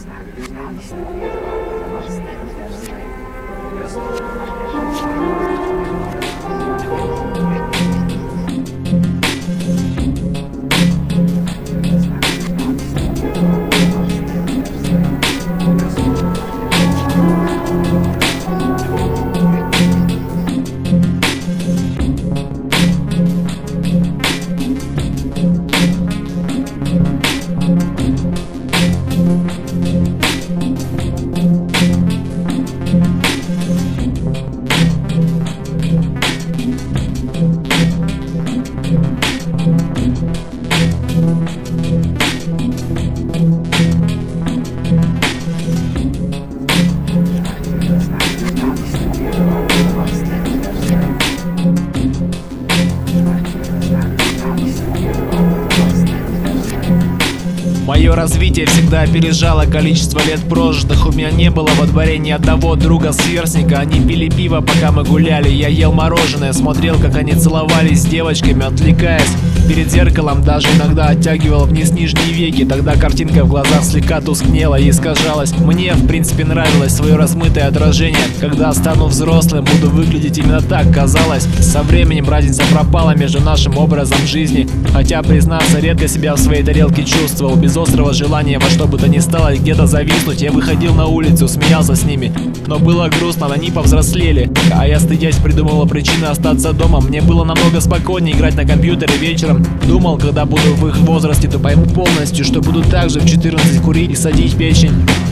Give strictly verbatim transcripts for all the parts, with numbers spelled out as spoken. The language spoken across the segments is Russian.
Мое развитие всегда опережало количество лет прожитых. У меня не было во дворе ни одного друга-сверстника. Они пили пиво, пока мы гуляли. Я ел мороженое, смотрел, как они целовались с девочками, отвлекаясь. Перед зеркалом даже иногда оттягивал вниз нижние веки. Тогда картинка в глазах слегка тускнела и искажалась. Мне, в принципе, нравилось свое размытое отражение. Когда стану взрослым, буду выглядеть именно так, казалось. Со временем разница пропала между нашим образом жизни. Хотя, признаться, редко себя в своей тарелке чувствовал. Без острого желания во что бы то ни стало где-то зависнуть, я выходил на улицу, смеялся с ними. Но было грустно, они повзрослели. А я, стыдясь, придумывала причины остаться дома. Мне было намного спокойнее играть на компьютере вечером. Думал, когда буду в их возрасте, то пойму полностью, что буду также в четырнадцать курить и садить печень.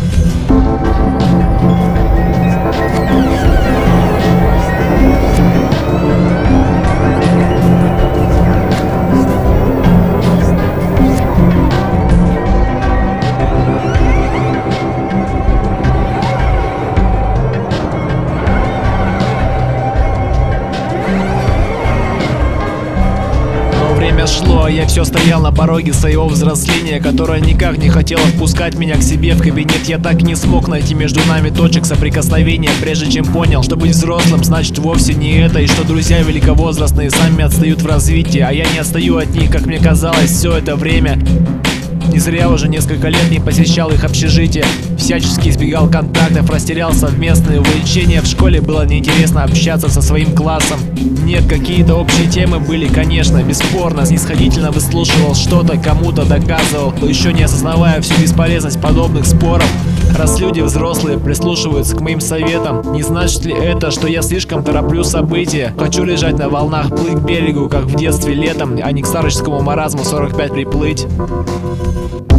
Время шло, а я все стоял на пороге своего взросления, которое никак не хотело впускать меня к себе в кабинет. Я так и не смог найти между нами точек соприкосновения, прежде чем понял, что быть взрослым значит вовсе не это, и что друзья великовозрастные сами отстают в развитии, а я не отстаю от них, как мне казалось все это время. Не зря уже несколько лет не посещал их общежитие, всячески избегал контактов, растерял совместные увлечения. В школе было неинтересно общаться со своим классом. Нет, какие-то общие темы были, конечно, бесспорно. Снисходительно выслушивал что-то, кому-то доказывал, но еще не осознавая всю бесполезность подобных споров. Раз люди взрослые прислушиваются к моим советам, не значит ли это, что я слишком тороплю события? Хочу лежать на волнах, плыть к берегу, как в детстве летом, а не к старческому маразму сорок пять приплыть.